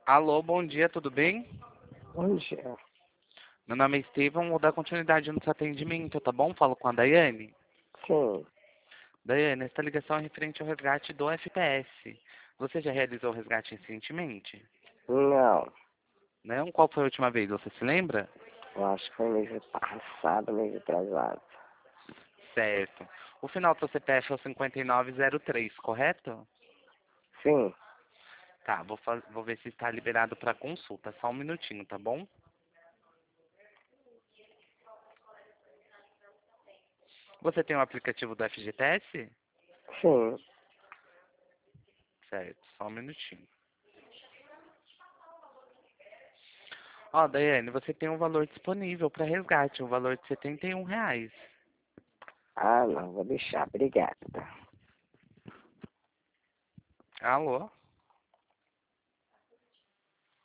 Alô, bom dia, tudo bem? Bom dia. Meu nome é Steven, vou dar continuidade no seu atendimento, tá bom? Falo com a Daiane. Sim. Daiane, esta ligação é referente ao resgate do FPS. Você já realizou o resgate recentemente? Não. Não? Qual foi a última vez? Você se lembra? Eu acho que foi mês passado, mês atrasado. Certo. O final do seu CPF é o 5903, correto? Sim. Tá, vou ver se está liberado para consulta. Só um minutinho, tá bom? Você tem o aplicativo do FGTS? Sim. Certo, só um minutinho. Ó, Daiane, você tem um valor disponível para resgate, um valor de R$ 71. Ah, não. Vou deixar. Obrigado. Alô?